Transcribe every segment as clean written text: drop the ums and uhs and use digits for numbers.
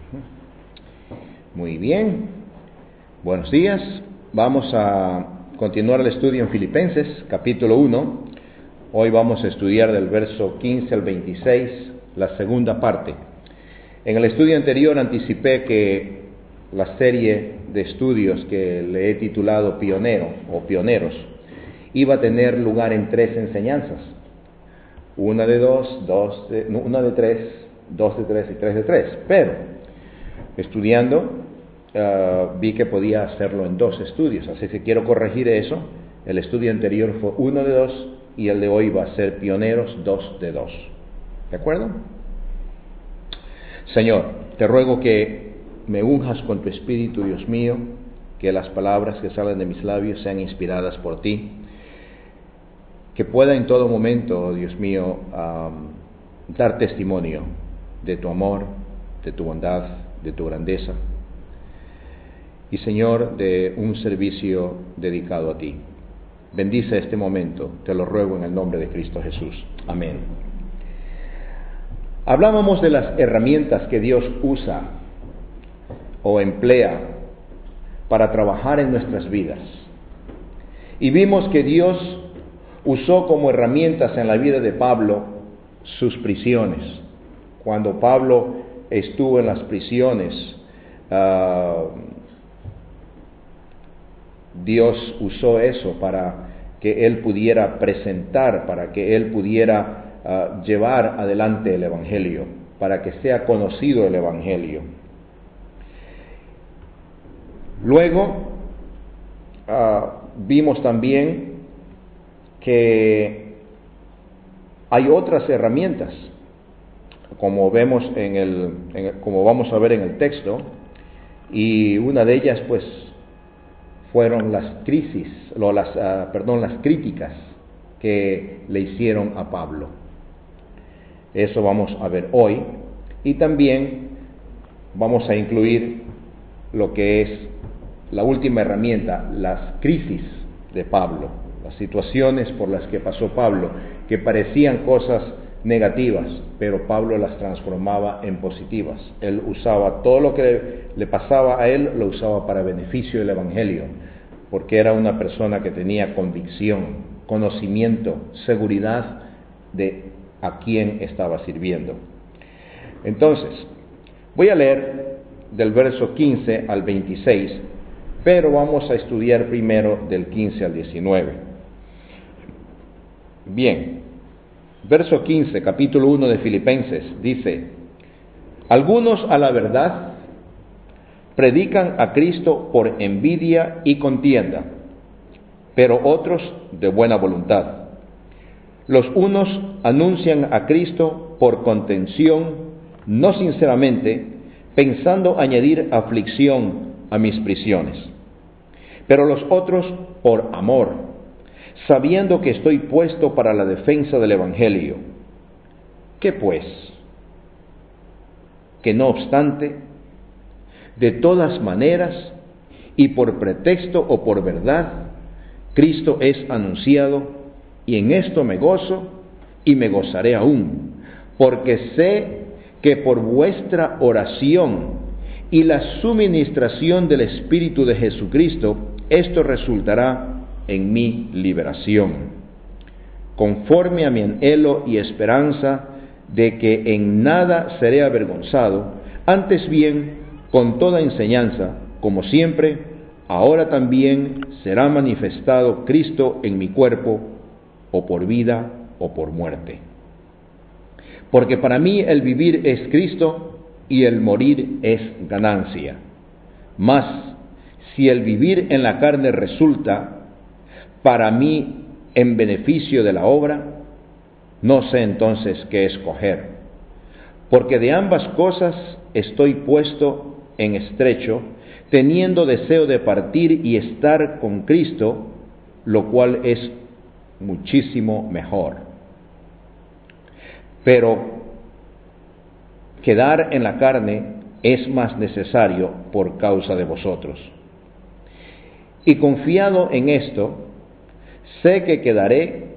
Muy bien, buenos días. Vamos a continuar el estudio en Filipenses, capítulo 1. Hoy vamos a estudiar del verso 15 al 26, la segunda parte. En el estudio anterior anticipé que la serie de estudios que le he titulado Pionero o Pioneros iba a tener lugar en 3 enseñanzas. Una de 2, una de 3, 2 de 3 y 3 de 3. Pero, estudiando, vi que podía hacerlo en 2 estudios. Así que quiero corregir eso. El estudio anterior fue 1 de 2 y el de hoy va a ser Pioneros 2 de 2. ¿De acuerdo? Señor, te ruego que me unjas con tu Espíritu, Dios mío, que las palabras que salen de mis labios sean inspiradas por ti, que pueda en todo momento, Dios mío, dar testimonio de tu amor, de tu bondad, de tu grandeza, y Señor, de un servicio dedicado a ti. Bendice este momento, te lo ruego en el nombre de Cristo Jesús. Amén. Hablábamos de las herramientas que Dios usa o emplea para trabajar en nuestras vidas. Y vimos que Dios usó como herramientas en la vida de Pablo sus prisiones. Cuando Pablo estuvo en las prisiones, Dios usó eso para que él pudiera presentar, para que él pudiera llevar adelante el Evangelio, para que sea conocido el Evangelio. Luego vimos también que hay otras herramientas, como vemos como vamos a ver en el texto, y una de ellas pues fueron las críticas que le hicieron a Pablo. Eso vamos a ver hoy, y también vamos a incluir lo que es la última herramienta, las crisis de Pablo, las situaciones por las que pasó Pablo, que parecían cosas negativas, pero Pablo las transformaba en positivas. Él usaba todo lo que le pasaba a él, lo usaba para beneficio del Evangelio, porque era una persona que tenía convicción, conocimiento, seguridad de a quién estaba sirviendo. Entonces, voy a leer del verso 15 al 26, pero vamos a estudiar primero del 15 al 19. Bien, verso 15, capítulo 1 de Filipenses, dice: algunos a la verdad predican a Cristo por envidia y contienda, pero otros de buena voluntad. Los unos anuncian a Cristo por contención, no sinceramente, pensando añadir aflicción a mis prisiones. Pero los otros por amor, sabiendo que estoy puesto para la defensa del Evangelio. ¿Qué pues? Que no obstante, de todas maneras, y por pretexto o por verdad, Cristo es anunciado, y en esto me gozo y me gozaré aún, porque sé que por vuestra oración y la suministración del Espíritu de Jesucristo, esto resultará en mi liberación, conforme a mi anhelo y esperanza de que en nada seré avergonzado, antes bien, con toda enseñanza, como siempre, ahora también será manifestado Cristo en mi cuerpo, o por vida o por muerte. Porque para mí el vivir es Cristo y el morir es ganancia. Mas, si el vivir en la carne resulta para mí en beneficio de la obra, no sé entonces qué escoger. Porque de ambas cosas estoy puesto en estrecho, teniendo deseo de partir y estar con Cristo, lo cual es muchísimo mejor. Pero quedar en la carne es más necesario por causa de vosotros. Y confiado en esto, sé que quedaré,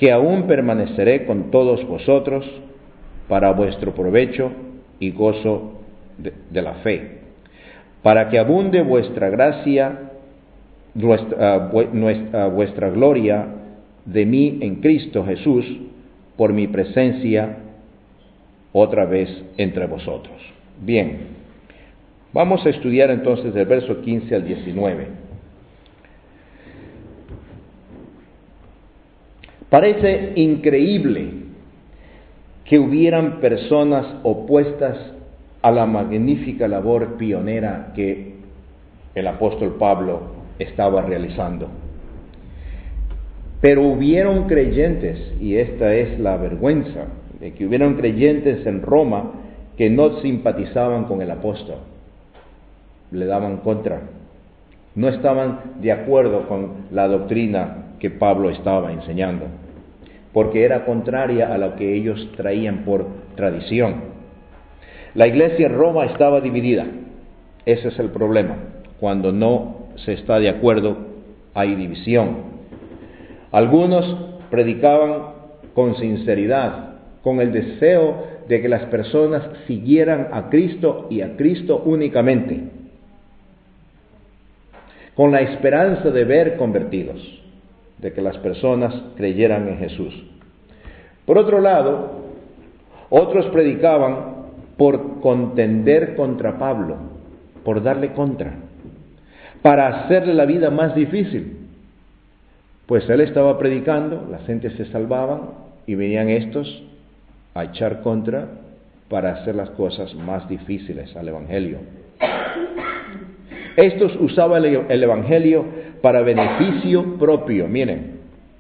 que aún permaneceré con todos vosotros para vuestro provecho y gozo de la fe, para que abunde vuestra gracia, vuestra gloria de mí en Cristo Jesús, por mi presencia otra vez entre vosotros. Bien, vamos a estudiar entonces del verso 15 al 19. Parece increíble que hubieran personas opuestas a la magnífica labor pionera que el apóstol Pablo estaba realizando. Pero hubieron creyentes, y esta es la vergüenza, de que hubieron creyentes en Roma que no simpatizaban con el apóstol, le daban contra, no estaban de acuerdo con la doctrina que Pablo estaba enseñando, porque era contraria a lo que ellos traían por tradición. La iglesia en Roma estaba dividida. Ese es el problema. Cuando no se está de acuerdo, hay división. Algunos predicaban con sinceridad, con el deseo de que las personas siguieran a Cristo y a Cristo únicamente, con la esperanza de ver convertidos, de que las personas creyeran en Jesús. Por otro lado, otros predicaban por contender contra Pablo, por darle contra, para hacerle la vida más difícil. Pues él estaba predicando, la gente se salvaban y venían estos a echar contra para hacer las cosas más difíciles al Evangelio. Estos usaban el Evangelio para beneficio propio. Miren,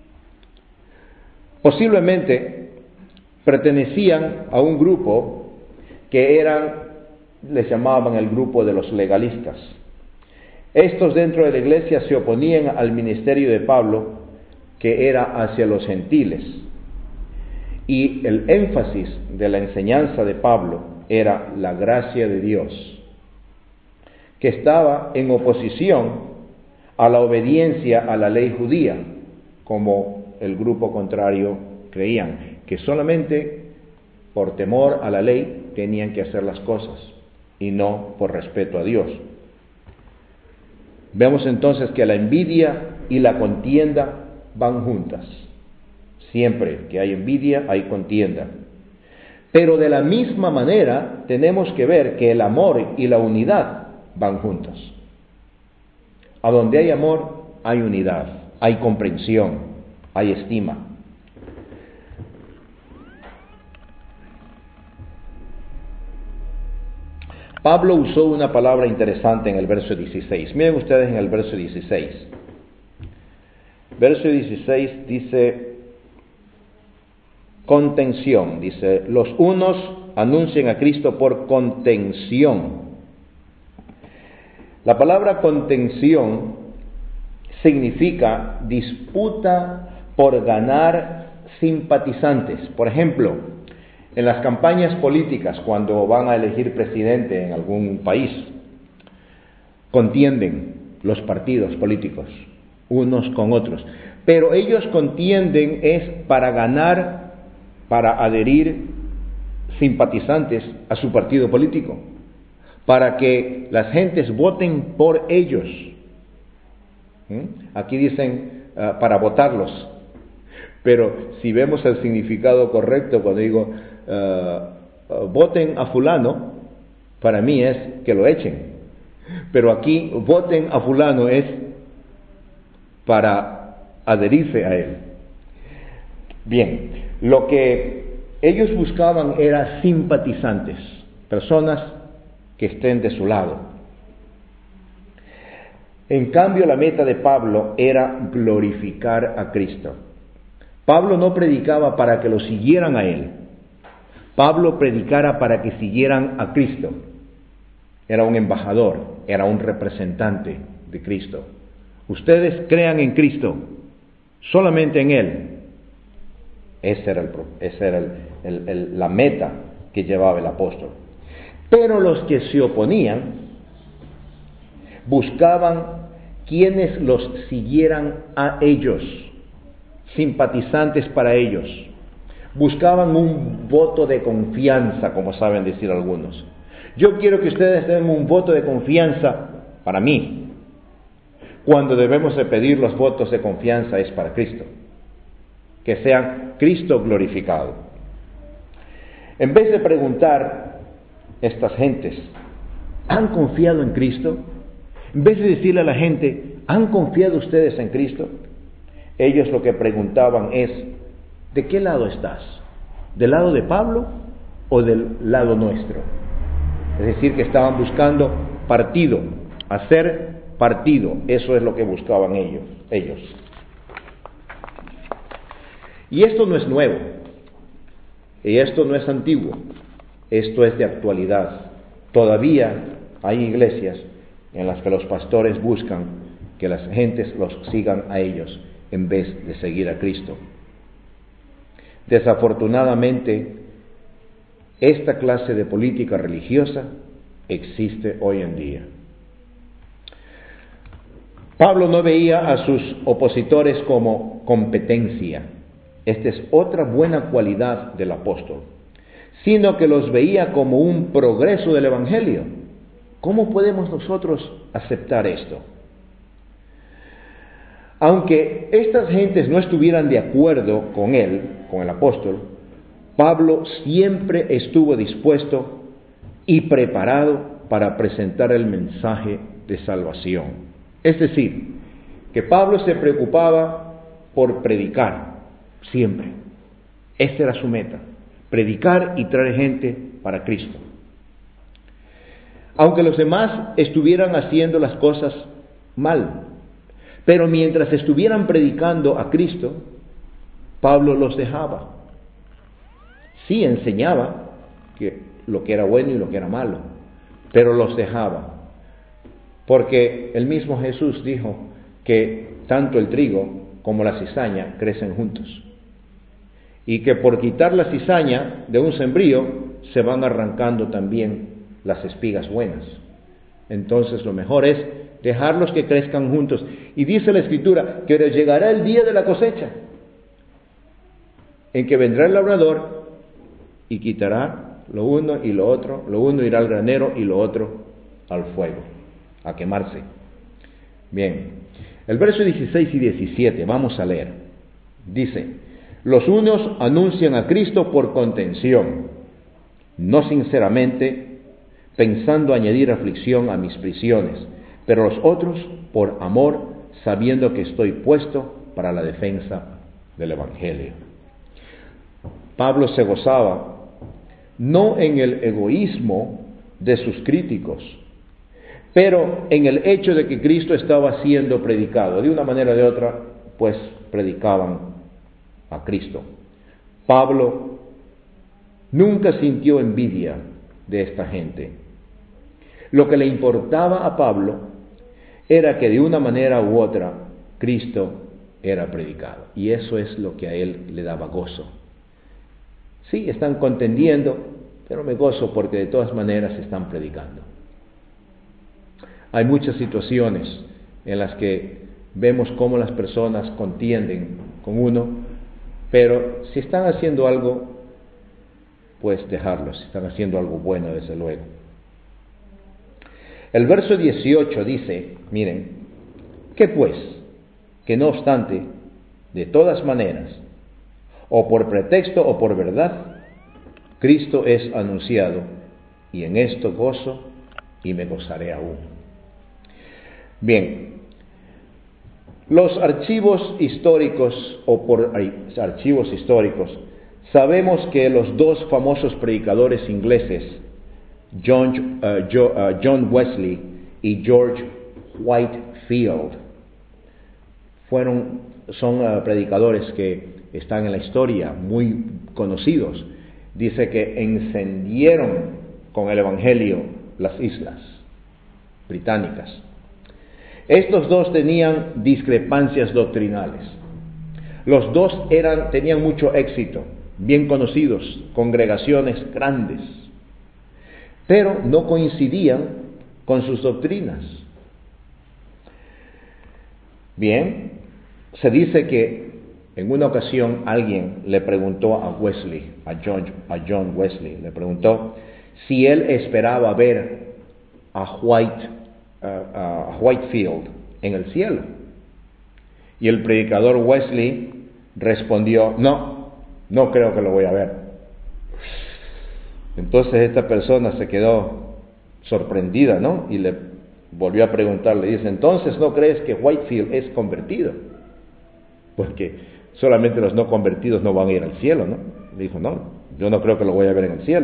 posiblemente pertenecían a un grupo que les llamaban el grupo de los legalistas. Estos dentro de la iglesia se oponían al ministerio de Pablo, que era hacia los gentiles. Y el énfasis de la enseñanza de Pablo era la gracia de Dios, que estaba en oposición a la obediencia a la ley judía, como el grupo contrario creían, que solamente por temor a la ley tenían que hacer las cosas y no por respeto a Dios. Vemos entonces que la envidia y la contienda van juntas. Siempre que hay envidia, hay contienda. Pero de la misma manera tenemos que ver que el amor y la unidad van juntos. A donde hay amor, hay unidad, hay comprensión, hay estima. Pablo usó una palabra interesante en el verso 16. Miren ustedes en el verso 16. Verso 16 dice contención. Dice, los unos anuncian a Cristo por contención. La palabra contención significa disputa por ganar simpatizantes. Por ejemplo, en las campañas políticas, cuando van a elegir presidente en algún país, contienden los partidos políticos unos con otros. Pero ellos contienden es para ganar, para adherir simpatizantes a su partido político, para que las gentes voten por ellos. Aquí dicen para votarlos, pero si vemos el significado correcto, cuando digo voten a fulano, para mí es que lo echen, pero aquí voten a fulano es para adherirse a él. Bien, lo que ellos buscaban era simpatizantes, personas que estén de su lado. En cambio, la meta de Pablo era glorificar a Cristo. Pablo no predicaba para que lo siguieran a él. Pablo predicara para que siguieran a Cristo. Era un embajador, era un representante de Cristo. Ustedes crean en Cristo, solamente en Él. Esa era la meta que llevaba el apóstol. Pero los que se oponían buscaban quienes los siguieran a ellos, simpatizantes para ellos. Buscaban un voto de confianza, como saben decir algunos. Yo quiero que ustedes den un voto de confianza para mí, cuando debemos de pedir los votos de confianza es para Cristo. Que sea Cristo glorificado. En vez de preguntar estas gentes, ¿han confiado en Cristo? En vez de decirle a la gente, ¿han confiado ustedes en Cristo? Ellos lo que preguntaban es, ¿de qué lado estás? ¿Del lado de Pablo o del lado nuestro? Es decir, que estaban buscando partido, hacer partido. Eso es lo que buscaban ellos. Y esto no es nuevo, y esto no es antiguo, esto es de actualidad. Todavía hay iglesias en las que los pastores buscan que las gentes los sigan a ellos en vez de seguir a Cristo. Desafortunadamente, esta clase de política religiosa existe hoy en día. Pablo no veía a sus opositores como competencia. Esta es otra buena cualidad del apóstol, sino que los veía como un progreso del Evangelio. ¿Cómo podemos nosotros aceptar esto? Aunque estas gentes no estuvieran de acuerdo con él, con el apóstol, Pablo siempre estuvo dispuesto y preparado para presentar el mensaje de salvación. Es decir, que Pablo se preocupaba por predicar, siempre. Esta era su meta, predicar y traer gente para Cristo. Aunque los demás estuvieran haciendo las cosas mal, pero mientras estuvieran predicando a Cristo, Pablo los dejaba. Sí enseñaba lo que era bueno y lo que era malo, pero los dejaba. Porque el mismo Jesús dijo que tanto el trigo como la cizaña crecen juntos. Y que por quitar la cizaña de un sembrío se van arrancando también las espigas buenas. Entonces lo mejor es dejarlos que crezcan juntos. Y dice la Escritura que llegará el día de la cosecha, en que vendrá el labrador y quitará lo uno y lo otro, lo uno irá al granero y lo otro al fuego, a quemarse. Bien, el verso 16 y 17, vamos a leer. Dice, los unos anuncian a Cristo por contención, no sinceramente, pensando añadir aflicción a mis prisiones, pero los otros por amor, sabiendo que estoy puesto para la defensa del Evangelio. Pablo se gozaba no en el egoísmo de sus críticos, pero en el hecho de que Cristo estaba siendo predicado. De una manera o de otra, pues predicaban a Cristo. Pablo nunca sintió envidia de esta gente. Lo que le importaba a Pablo era que de una manera u otra Cristo era predicado. Y eso es lo que a él le daba gozo. Sí, están contendiendo, pero me gozo porque de todas maneras están predicando. Hay muchas situaciones en las que vemos cómo las personas contienden con uno, pero si están haciendo algo, pues dejarlos, si están haciendo algo bueno, desde luego. El verso 18 dice, miren, ¿qué pues? Que no obstante, de todas maneras, o por pretexto o por verdad, Cristo es anunciado, y en esto gozo y me gozaré aún. Bien, los archivos históricos o por archivos históricos, sabemos que los dos famosos predicadores ingleses, John Wesley y George Whitefield, son predicadores que están en la historia, muy conocidos. Dice que encendieron con el Evangelio las islas británicas. Estos dos tenían discrepancias doctrinales. Los dos tenían mucho éxito, bien conocidos, congregaciones grandes, pero no coincidían con sus doctrinas. Bien, se dice que En una ocasión alguien le preguntó a Wesley, a John Wesley, le preguntó si él esperaba ver a Whitefield en el cielo. Y el predicador Wesley respondió, no creo que lo voy a ver. Entonces esta persona se quedó sorprendida, ¿no? Y le volvió a preguntar, le dice, entonces ¿no crees que Whitefield es convertido? Porque solamente los no convertidos no van a ir al cielo, ¿no? Le dijo, no, yo no creo que lo voy a ver en el cielo.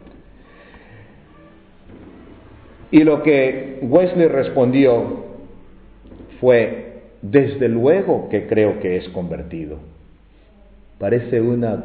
Y lo que Wesley respondió fue, desde luego que creo que es convertido. Parece una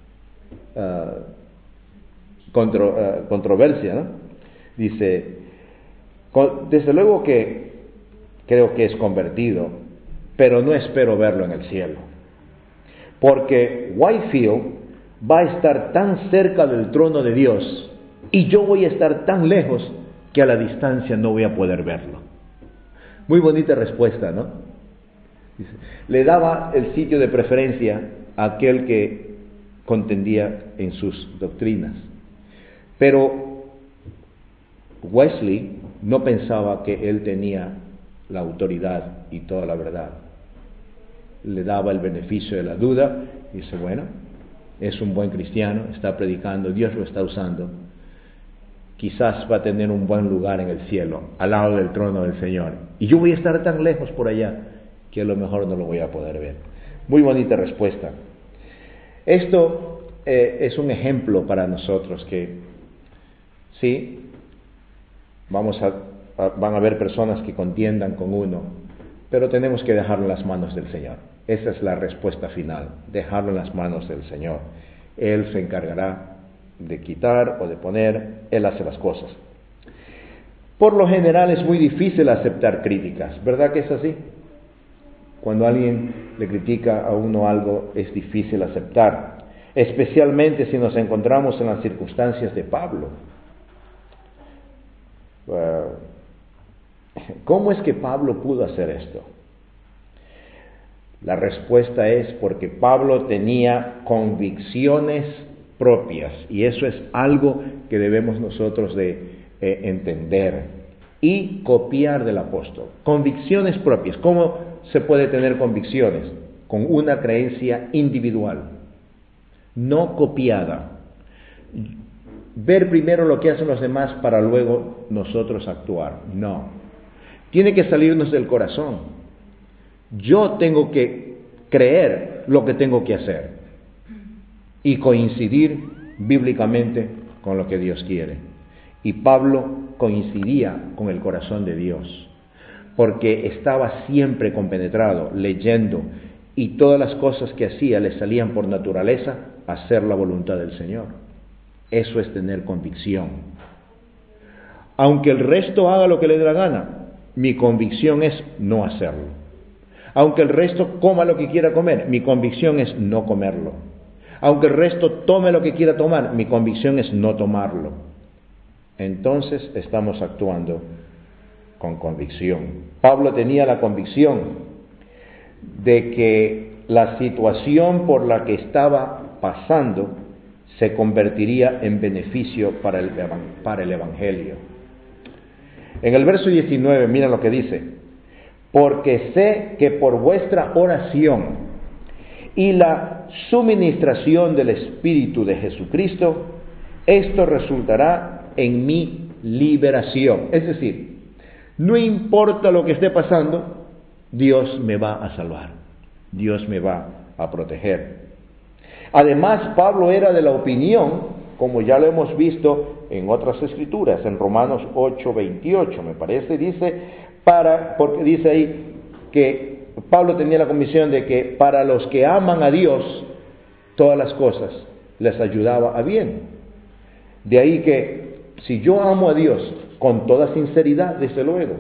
controversia, ¿no? Dice, desde luego que creo que es convertido, pero no espero verlo en el cielo. Porque Whitefield va a estar tan cerca del trono de Dios y yo voy a estar tan lejos que a la distancia no voy a poder verlo. Muy bonita respuesta, ¿no? Dice, le daba el sitio de preferencia a aquel que contendía en sus doctrinas. Pero Wesley no pensaba que él tenía la autoridad y toda la verdad. Le daba el beneficio de la duda y dice, bueno, es un buen cristiano, está predicando, Dios lo está usando. Quizás va a tener un buen lugar en el cielo, al lado del trono del Señor. Y yo voy a estar tan lejos por allá que a lo mejor no lo voy a poder ver. Muy bonita respuesta. Esto es un ejemplo para nosotros que, sí, van a haber personas que contiendan con uno, pero tenemos que dejarlo en las manos del Señor. Esa es la respuesta final, dejarlo en las manos del Señor. Él se encargará de quitar o de poner, Él hace las cosas. Por lo general es muy difícil aceptar críticas, ¿verdad que es así? Cuando alguien le critica a uno algo, es difícil aceptar, especialmente si nos encontramos en las circunstancias de Pablo. ¿Cómo es que Pablo pudo hacer esto? La respuesta es porque Pablo tenía convicciones propias, y eso es algo que debemos nosotros de entender y copiar del apóstol. Convicciones propias. ¿Cómo se puede tener convicciones? Con una creencia individual, no copiada. Ver primero lo que hacen los demás para luego nosotros actuar. No. Tiene que salirnos del corazón. Yo tengo que creer lo que tengo que hacer y coincidir bíblicamente con lo que Dios quiere. Y Pablo coincidía con el corazón de Dios, porque estaba siempre compenetrado, leyendo, y todas las cosas que hacía le salían por naturaleza a hacer la voluntad del Señor. Eso es tener convicción. Aunque el resto haga lo que le dé la gana, mi convicción es no hacerlo. Aunque el resto coma lo que quiera comer, mi convicción es no comerlo. Aunque el resto tome lo que quiera tomar, mi convicción es no tomarlo. Entonces estamos actuando con convicción. Pablo tenía la convicción de que la situación por la que estaba pasando se convertiría en beneficio para el Evangelio. En el verso 19, mira lo que dice: porque sé que por vuestra oración y la suministración del Espíritu de Jesucristo, esto resultará en mi liberación. Es decir, no importa lo que esté pasando, Dios me va a salvar, Dios me va a proteger. Además, Pablo era de la opinión, como ya lo hemos visto en otras escrituras, en Romanos 8:28, me parece, porque dice ahí que Pablo tenía la convicción de que para los que aman a Dios, todas las cosas les ayudaba a bien. De ahí que si yo amo a Dios con toda sinceridad, desde luego,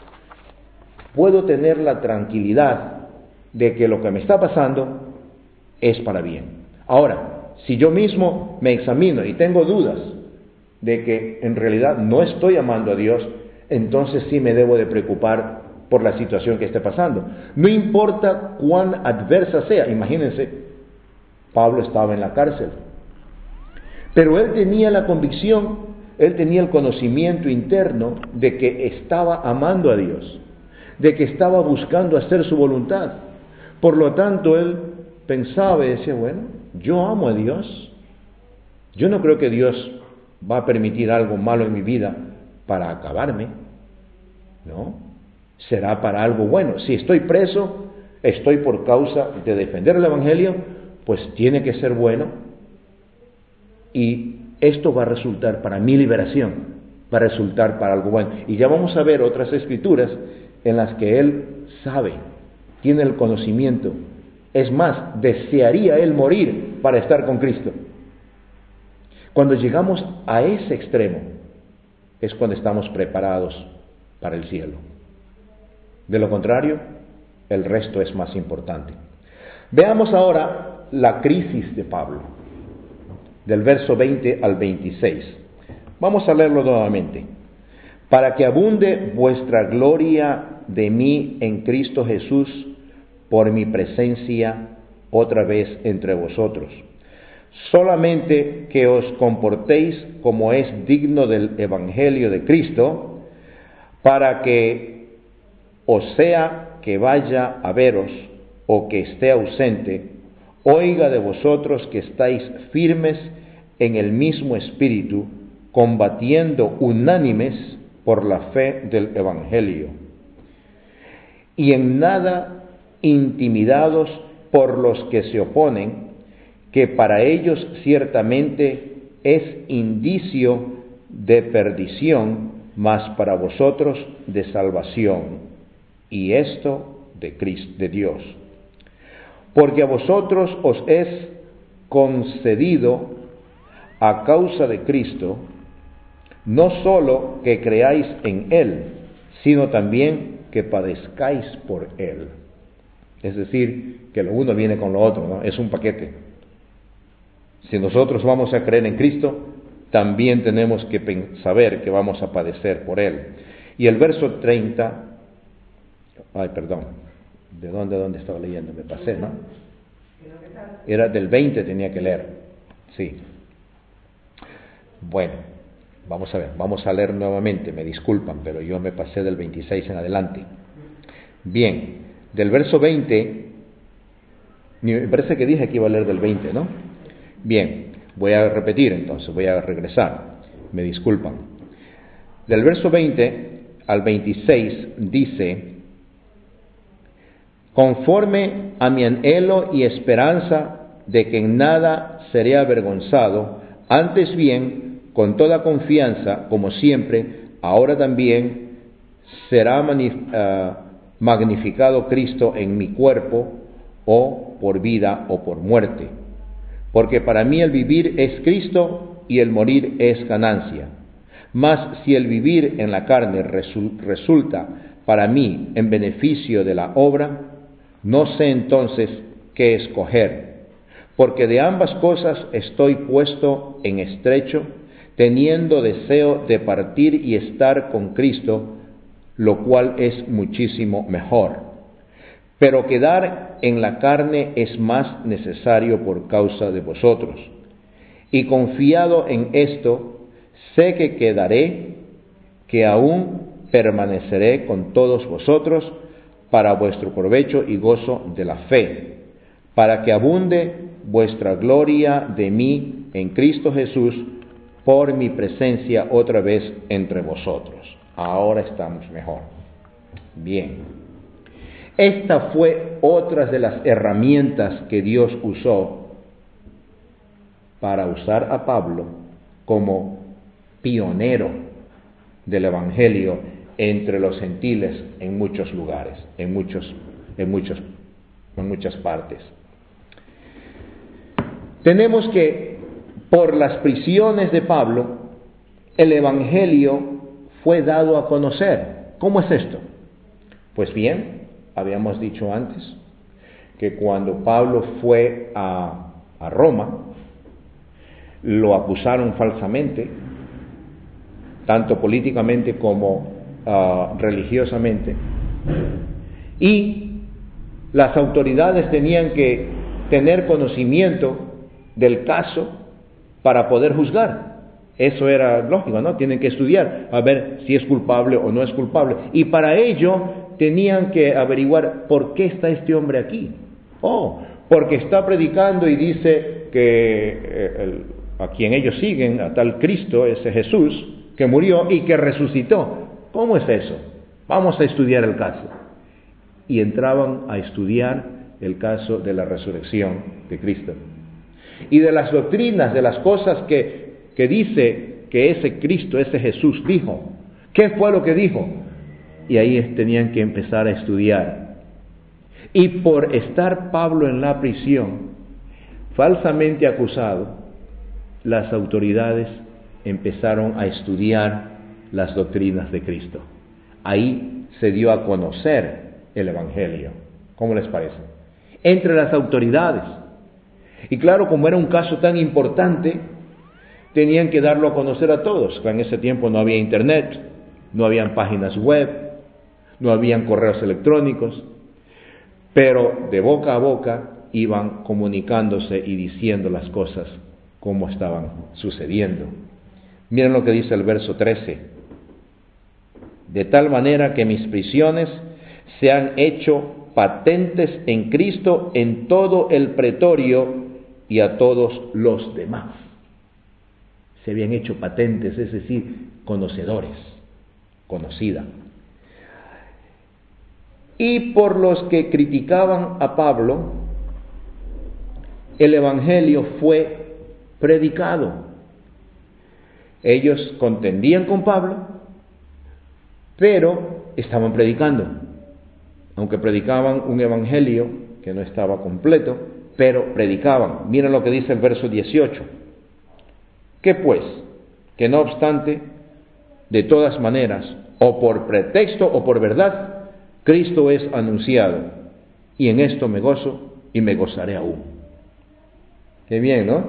puedo tener la tranquilidad de que lo que me está pasando es para bien. Ahora, si yo mismo me examino y tengo dudas de que en realidad no estoy amando a Dios, entonces sí me debo de preocupar por la situación que esté pasando. No importa cuán adversa sea. Imagínense, Pablo estaba en la cárcel, pero él tenía la convicción, él tenía el conocimiento interno de que estaba amando a Dios, de que estaba buscando hacer su voluntad. Por lo tanto, él pensaba y decía, bueno, yo amo a Dios, yo no creo que Dios va a permitir algo malo en mi vida para acabarme, ¿no? Será para algo bueno. Si estoy preso, estoy por causa de defender el Evangelio, pues tiene que ser bueno, y esto va a resultar para mi liberación, va a resultar para algo bueno. Y ya vamos a ver otras escrituras en las que él sabe, tiene el conocimiento, es más, desearía él morir para estar con Cristo. Cuando llegamos a ese extremo, es cuando estamos preparados para el cielo. De lo contrario, el resto es más importante. Veamos ahora la crisis de Pablo, del verso 20 al 26. Vamos a leerlo nuevamente. Para que abunde vuestra gloria de mí en Cristo Jesús por mi presencia otra vez entre vosotros. Solamente que os comportéis como es digno del Evangelio de Cristo, para que, o sea que vaya a veros o que esté ausente, oiga de vosotros que estáis firmes en el mismo espíritu, combatiendo unánimes por la fe del Evangelio, y en nada intimidados por los que se oponen, que para ellos ciertamente es indicio de perdición, mas para vosotros de salvación, y esto de Dios. Porque a vosotros os es concedido a causa de Cristo, no sólo que creáis en Él, sino también que padezcáis por Él. Es decir, que lo uno viene con lo otro, ¿no? Es un paquete. Si nosotros vamos a creer en Cristo, también tenemos que saber que vamos a padecer por Él. Y el verso 30, ¿de dónde estaba leyendo? Me pasé, ¿no? Era del 20, tenía que leer. Sí. Bueno, vamos a ver, vamos a leer nuevamente, me disculpan, pero yo me pasé del 26 en adelante. Bien, del verso 20, me parece que dije que iba a leer del 20, ¿no? Bien, voy a repetir entonces, voy a regresar, me disculpan. Del verso 20 al 26 dice: conforme a mi anhelo y esperanza de que en nada seré avergonzado, antes bien, con toda confianza, como siempre, ahora también será magnificado Cristo en mi cuerpo, o por vida o por muerte. Porque para mí el vivir es Cristo y el morir es ganancia. Mas si el vivir en la carne resulta para mí en beneficio de la obra, no sé entonces qué escoger, porque de ambas cosas estoy puesto en estrecho, teniendo deseo de partir y estar con Cristo, lo cual es muchísimo mejor. Pero quedar en la carne es más necesario por causa de vosotros. Y confiado en esto, sé que quedaré, que aún permaneceré con todos vosotros para vuestro provecho y gozo de la fe, para que abunde vuestra gloria de mí en Cristo Jesús por mi presencia otra vez entre vosotros. Ahora estamos mejor. Bien. Esta fue otra de las herramientas que Dios usó para usar a Pablo como pionero del Evangelio entre los gentiles en muchos lugares, en muchas partes. Tenemos que, por las prisiones de Pablo, el Evangelio fue dado a conocer. ¿Cómo es esto? Pues bien, habíamos dicho antes que cuando Pablo fue a Roma, lo acusaron falsamente, tanto políticamente como religiosamente, Y las autoridades tenían que tener conocimiento del caso para poder juzgar. Eso era lógico, ¿no? Tienen que estudiar a ver si es culpable o no es culpable. Y para ello tenían que averiguar por qué está este hombre aquí. Oh, porque está predicando y dice que a quien ellos siguen, a tal Cristo, ese Jesús, que murió y que resucitó. ¿Cómo es eso? Vamos a estudiar el caso. Y entraban a estudiar el caso de la resurrección de Cristo. Y de las doctrinas, de las cosas que dice que ese Cristo, ese Jesús dijo. ¿Qué fue lo que dijo? Y ahí tenían que empezar a estudiar. Y por estar Pablo en la prisión, falsamente acusado, las autoridades empezaron a estudiar las doctrinas de Cristo. Ahí se dio a conocer el Evangelio. ¿Cómo les parece? Entre las autoridades. Y claro, como era un caso tan importante, tenían que darlo a conocer a todos. En ese tiempo no había internet, no habían páginas web, no habían correos electrónicos, pero de boca a boca iban comunicándose y diciendo las cosas como estaban sucediendo. Miren lo que dice el verso 13. De tal manera que mis prisiones se han hecho patentes en Cristo en todo el pretorio y a todos los demás. Se habían hecho patentes, es decir, conocedores, conocida. Y por los que criticaban a Pablo, el Evangelio fue predicado. Ellos contendían con Pablo, pero estaban predicando. Aunque predicaban un Evangelio que no estaba completo, pero predicaban. Miren lo que dice el verso 18. ¿Qué pues? Que no obstante, de todas maneras, o por pretexto o por verdad, Cristo es anunciado, y en esto me gozo y me gozaré aún. Qué bien, ¿no?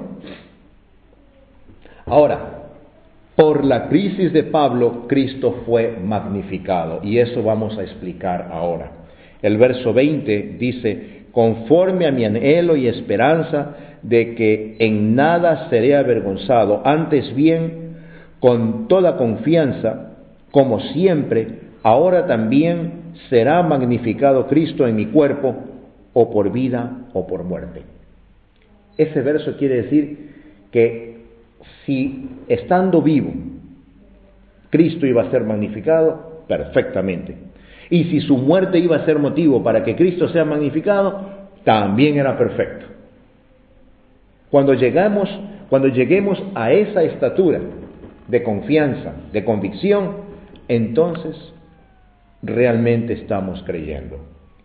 Ahora, por la crisis de Pablo, Cristo fue magnificado, y eso vamos a explicar ahora. El verso 20 dice, conforme a mi anhelo y esperanza de que en nada seré avergonzado, antes bien, con toda confianza, como siempre, ahora también será magnificado Cristo en mi cuerpo, o por vida o por muerte. Ese verso quiere decir que si estando vivo, Cristo iba a ser magnificado, perfectamente. Y si su muerte iba a ser motivo para que Cristo sea magnificado, también era perfecto. Cuando lleguemos a esa estatura de confianza, de convicción, entonces realmente estamos creyendo.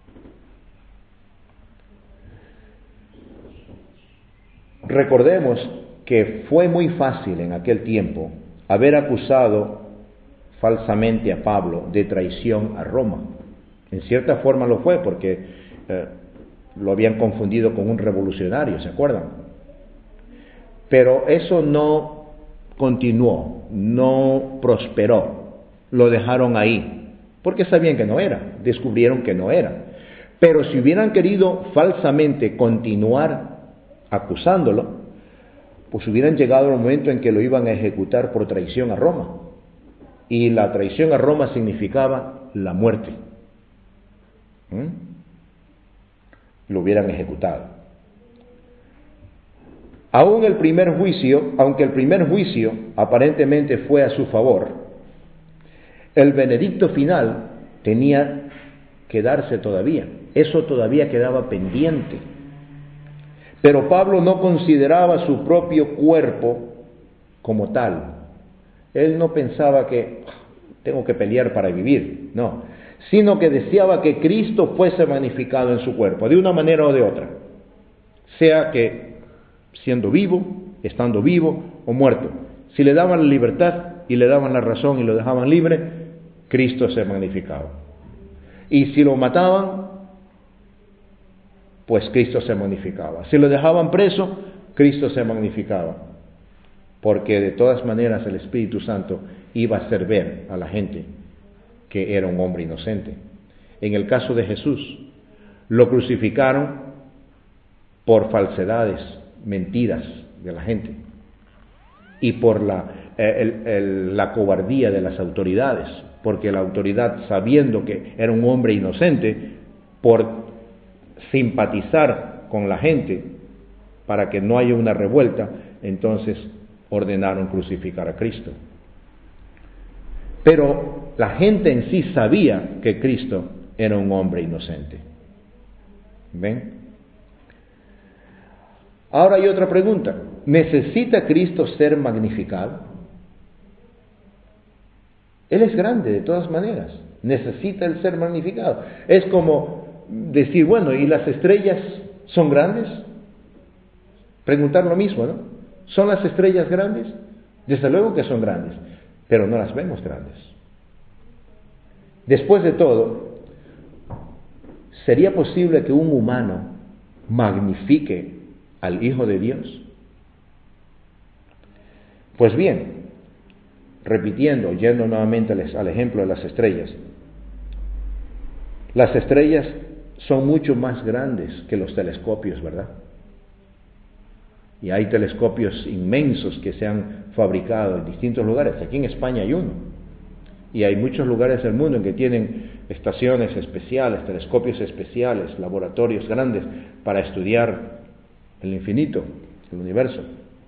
Recordemos que fue muy fácil en aquel tiempo haber acusado falsamente a Pablo de traición a Roma. En cierta forma lo fue porque lo habían confundido con un revolucionario, ¿se acuerdan? Pero eso no continuó, no prosperó, lo dejaron ahí, porque sabían que no era, descubrieron que no era. Pero si hubieran querido falsamente continuar acusándolo, pues hubieran llegado al momento en que lo iban a ejecutar por traición a Roma. Y la traición a Roma significaba la muerte. Lo hubieran ejecutado. Aunque el primer juicio aparentemente fue a su favor, el veredicto final tenía que darse todavía. Eso todavía quedaba pendiente. Pero Pablo no consideraba su propio cuerpo como tal. Él no pensaba que tengo que pelear para vivir, no, sino que deseaba que Cristo fuese magnificado en su cuerpo, de una manera o de otra, sea que siendo vivo, estando vivo o muerto. Si le daban la libertad y le daban la razón y lo dejaban libre, Cristo se magnificaba. Y si lo mataban, pues Cristo se magnificaba. Si lo dejaban preso, Cristo se magnificaba. Porque de todas maneras el Espíritu Santo iba a hacer ver a la gente que era un hombre inocente. En el caso de Jesús, lo crucificaron por falsedades, mentiras de la gente y por la cobardía de las autoridades, porque la autoridad, sabiendo que era un hombre inocente, por simpatizar con la gente para que no haya una revuelta, entonces ordenaron crucificar a Cristo. Pero la gente en sí sabía que Cristo era un hombre inocente. ¿Ven? Ahora hay otra pregunta. ¿Necesita Cristo ser magnificado? Él es grande de todas maneras. ¿Necesita el ser magnificado? Es como decir, bueno, ¿y las estrellas son grandes? Preguntar lo mismo, ¿no? ¿Son las estrellas grandes? Desde luego que son grandes, pero no las vemos grandes. Después de todo, ¿sería posible que un humano magnifique al Hijo de Dios? Pues bien, repitiendo, yendo nuevamente al ejemplo de las estrellas son mucho más grandes que los telescopios, ¿verdad? Y hay telescopios inmensos que se han fabricado en distintos lugares. Aquí en España hay uno. Y hay muchos lugares del mundo en que tienen estaciones especiales, telescopios especiales, laboratorios grandes para estudiar el infinito, el universo.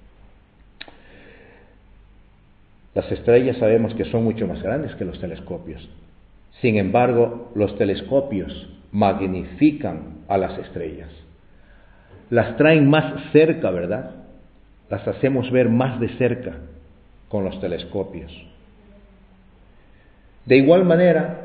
Las estrellas sabemos que son mucho más grandes que los telescopios. Sin embargo, los telescopios magnifican a las estrellas. Las traen más cerca, ¿verdad? Las hacemos ver más de cerca con los telescopios. De igual manera,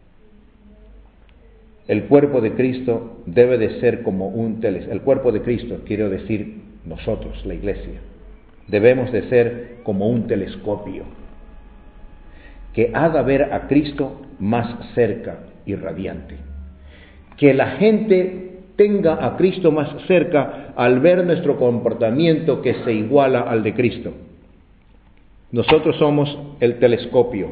el cuerpo de Cristo debe de ser como el cuerpo de Cristo, quiero decir nosotros, la iglesia, debemos de ser como un telescopio que haga ver a Cristo más cerca y radiante. Que la gente tenga a Cristo más cerca al ver nuestro comportamiento que se iguala al de Cristo. Nosotros somos el telescopio.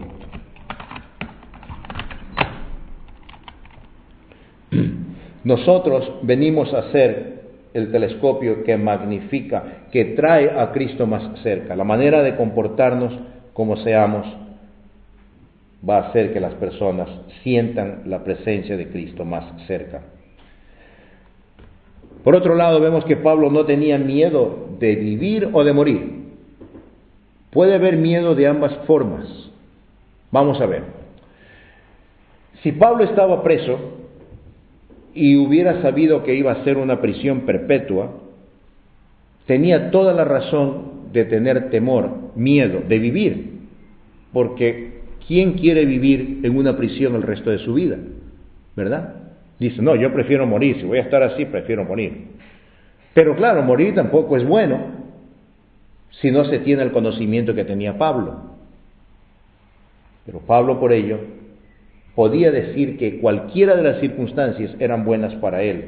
Nosotros venimos a ser el telescopio que magnifica, que trae a Cristo más cerca. La manera de comportarnos como seamos va a hacer que las personas sientan la presencia de Cristo más cerca. Por otro lado, vemos que Pablo no tenía miedo de vivir o de morir. Puede haber miedo de ambas formas. Vamos a ver. Si Pablo estaba preso y hubiera sabido que iba a ser una prisión perpetua, tenía toda la razón de tener temor, miedo de vivir, porque ¿quién quiere vivir en una prisión el resto de su vida? ¿Verdad? Dice, no, yo prefiero morir, si voy a estar así, prefiero morir. Pero claro, morir tampoco es bueno si no se tiene el conocimiento que tenía Pablo. Pero Pablo por ello podía decir que cualquiera de las circunstancias eran buenas para él.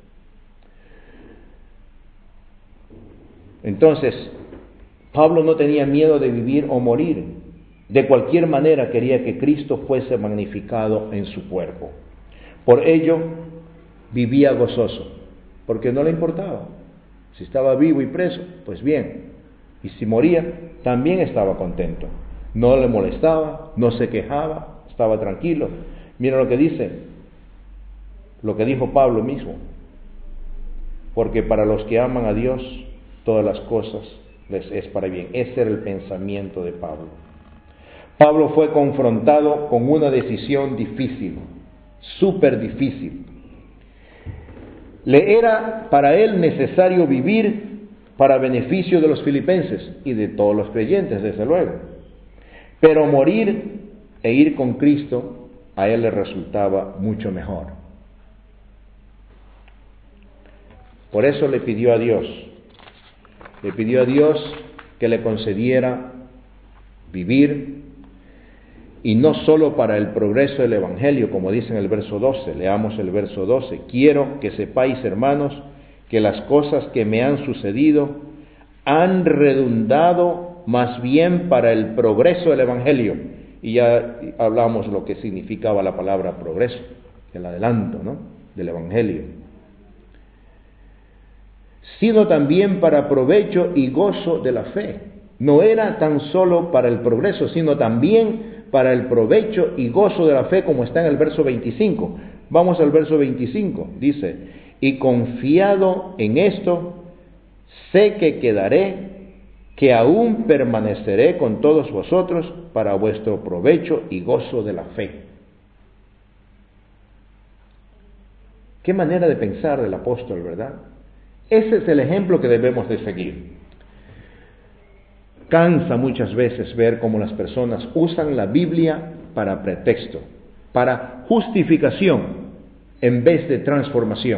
Entonces, Pablo no tenía miedo de vivir o morir. De cualquier manera quería que Cristo fuese magnificado en su cuerpo. Por ello vivía gozoso, porque no le importaba. Si estaba vivo y preso, pues bien. Y si moría, también estaba contento. No le molestaba, no se quejaba, estaba tranquilo. Mira lo que dice, lo que dijo Pablo mismo. Porque para los que aman a Dios, todas las cosas les es para bien. Ese era el pensamiento de Pablo. Pablo fue confrontado con una decisión difícil, súper difícil. Le era para él necesario vivir para beneficio de los filipenses y de todos los creyentes, desde luego. Pero morir e ir con Cristo a él le resultaba mucho mejor. Por eso le pidió a Dios que le concediera vivir, y no solo para el progreso del Evangelio, como dice en el verso 12, leamos el verso 12, quiero que sepáis, hermanos, que las cosas que me han sucedido han redundado más bien para el progreso del Evangelio. Y ya hablamos lo que significaba la palabra progreso. el adelanto, ¿no?, del Evangelio. Sino también para provecho y gozo de la fe. No era tan solo para el progreso, sino también para el provecho y gozo de la fe, como está en el verso 25. Vamos al verso 25, dice: y confiado en esto, sé que quedaré, que aún permaneceré con todos vosotros para vuestro provecho y gozo de la fe. Qué manera de pensar del apóstol, ¿verdad? Ese es el ejemplo que debemos de seguir. Cansa muchas veces ver cómo las personas usan la Biblia para pretexto, para justificación, en vez de transformación.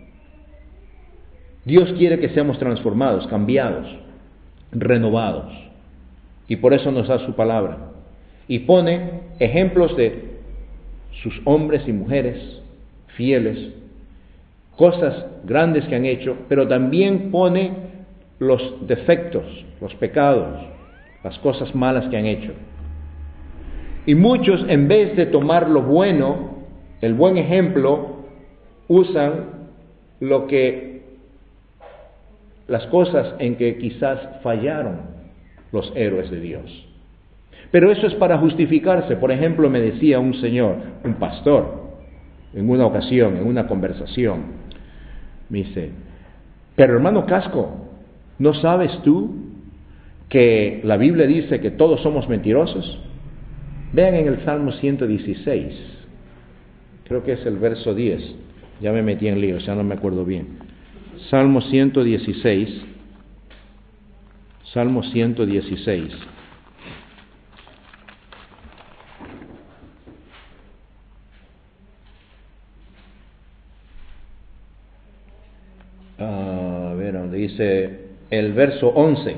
Dios quiere que seamos transformados, cambiados, renovados. Y por eso nos da su palabra. Y pone ejemplos de sus hombres y mujeres fieles, cosas grandes que han hecho, pero también pone los defectos, los pecados, las cosas malas que han hecho. Y muchos, en vez de tomar lo bueno, el buen ejemplo, usan las cosas en que quizás fallaron los héroes de Dios. Pero eso es para justificarse. Por ejemplo, me decía un señor, un pastor, en una ocasión, en una conversación, me dice: pero hermano Casco, ¿no sabes tú que la Biblia dice que todos somos mentirosos? Vean en el Salmo 116, creo que es el verso 10, ya me metí en líos, ya no me acuerdo bien. Salmo 116, Salmo 116. A ver, donde dice el verso 11.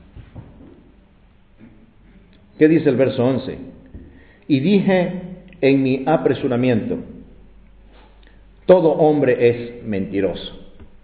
¿Qué dice el verso 11? Y dije en mi apresuramiento: todo hombre es mentiroso.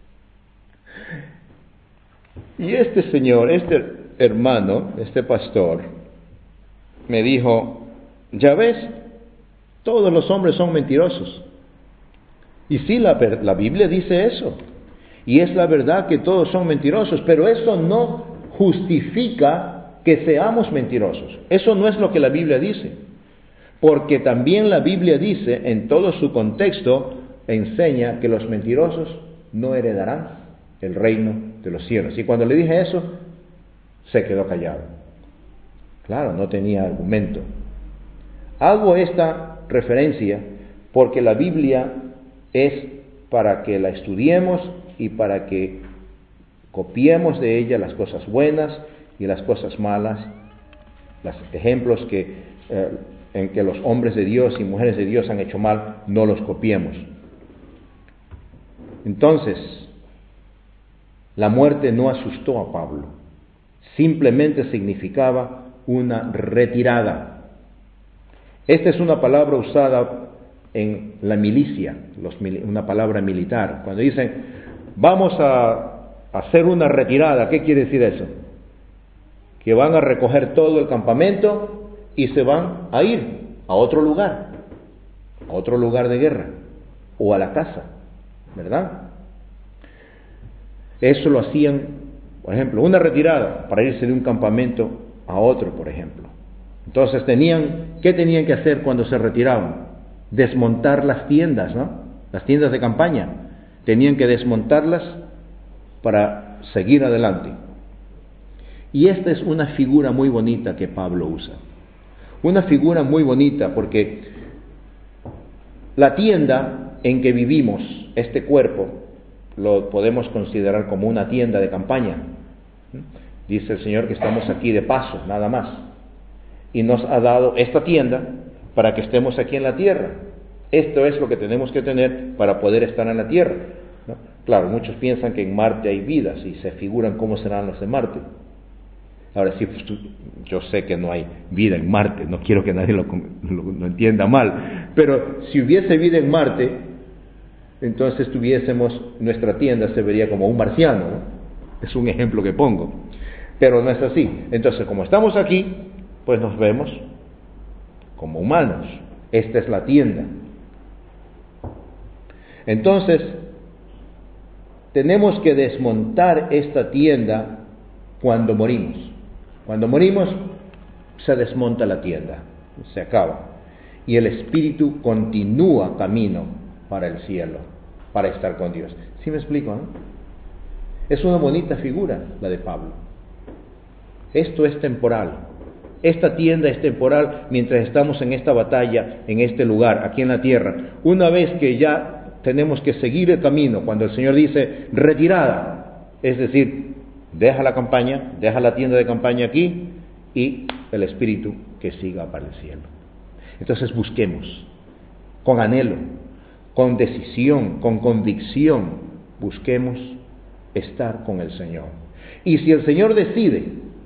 Y este señor, este hermano, este pastor, me dijo: ya ves, todos los hombres son mentirosos. Y sí, la Biblia dice eso. Y es la verdad que todos son mentirosos, pero eso no justifica que seamos mentirosos. Eso no es lo que la Biblia dice. Porque también la Biblia dice, en todo su contexto, enseña que los mentirosos no heredarán el reino de los cielos. Y cuando le dije eso, se quedó callado. Claro, no tenía argumento. Hago esta referencia porque la Biblia es para que la estudiemos y para que copiemos de ella las cosas buenas y las cosas malas, los ejemplos en que los hombres de Dios y mujeres de Dios han hecho mal, no los copiemos. Entonces, la muerte no asustó a Pablo, simplemente significaba una retirada. Esta es una palabra usada en la milicia, una palabra militar. Cuando dicen vamos a hacer una retirada, ¿qué quiere decir eso? Que van a recoger todo el campamento y se van a ir a otro lugar de guerra, o a la casa, ¿verdad? Eso lo hacían, por ejemplo, una retirada para irse de un campamento a otro, por ejemplo. Entonces ¿qué tenían que hacer cuando se retiraban? Desmontar las tiendas, ¿no? Las tiendas de campaña. Tenían que desmontarlas para seguir adelante. Y esta es una figura muy bonita que Pablo usa. Una figura muy bonita porque la tienda en que vivimos, este cuerpo, lo podemos considerar como una tienda de campaña. Dice el Señor que estamos aquí de paso, nada más. Y nos ha dado esta tienda para que estemos aquí en la tierra. Esto es lo que tenemos que tener para poder estar en la tierra, ¿no? Claro, muchos piensan que en Marte hay vidas y se figuran cómo serán los de Marte. Ahora sí, pues yo sé que no hay vida en Marte, no quiero que nadie lo entienda mal, pero si hubiese vida en Marte, entonces nuestra tienda se vería como un marciano, ¿no? Es un ejemplo que pongo, pero no es así. Entonces, como estamos aquí, pues nos vemos como humanos. Esta es la tienda. Entonces, tenemos que desmontar esta tienda cuando morimos. Cuando morimos, se desmonta la tienda, se acaba. Y el espíritu continúa camino para el cielo, para estar con Dios. ¿Sí me explico, no? Es una bonita figura la de Pablo. Esto es temporal. Esta tienda es temporal mientras estamos en esta batalla, en este lugar, aquí en la tierra. Una vez que ya tenemos que seguir el camino, cuando el Señor dice retirada, es decir, deja la campaña, deja la tienda de campaña aquí y el espíritu que siga para el cielo. Entonces busquemos con anhelo, con decisión, con convicción, busquemos estar con el Señor. Y si el Señor decide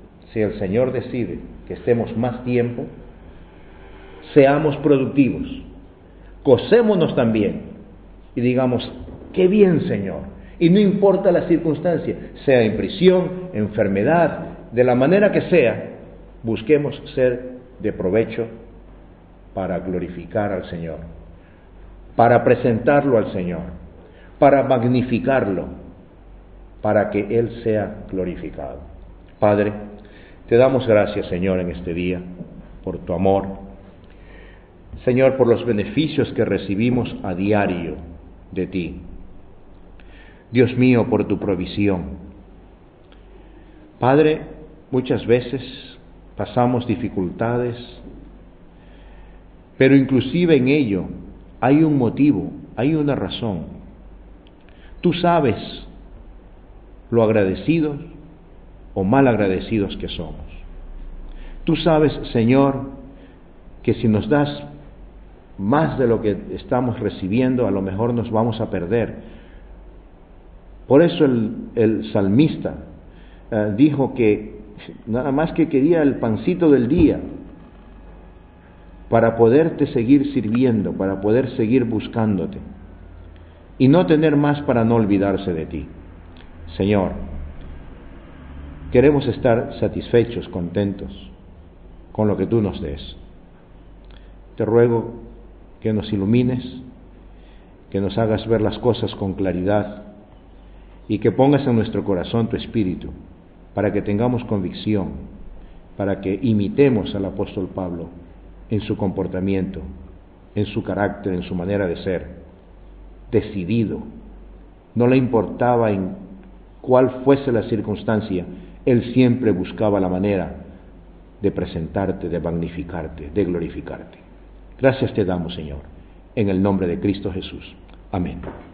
que estemos más tiempo, seamos productivos, gocémonos también y digamos, qué bien, Señor. Y no importa la circunstancia, sea en prisión, enfermedad, de la manera que sea, busquemos ser de provecho para glorificar al Señor, para presentarlo al Señor, para magnificarlo, para que Él sea glorificado. Padre, te damos gracias, Señor, en este día, por tu amor. Señor, por los beneficios que recibimos a diario de ti. Dios mío, por tu provisión. Padre, muchas veces pasamos dificultades, pero inclusive en ello hay un motivo, hay una razón. Tú sabes lo agradecidos o mal agradecidos que somos. Tú sabes, Señor, que si nos das más de lo que estamos recibiendo, a lo mejor nos vamos a perder. Por eso el salmista dijo que nada más que quería el pancito del día para poderte seguir sirviendo, para poder seguir buscándote y no tener más para no olvidarse de ti. Señor, queremos estar satisfechos, contentos con lo que tú nos des. Te ruego que nos ilumines, que nos hagas ver las cosas con claridad y que pongas en nuestro corazón tu espíritu para que tengamos convicción, para que imitemos al apóstol Pablo en su comportamiento, en su carácter, en su manera de ser, decidido. No le importaba en cuál fuese la circunstancia, él siempre buscaba la manera de presentarte, de magnificarte, de glorificarte. Gracias te damos, Señor, en el nombre de Cristo Jesús. Amén.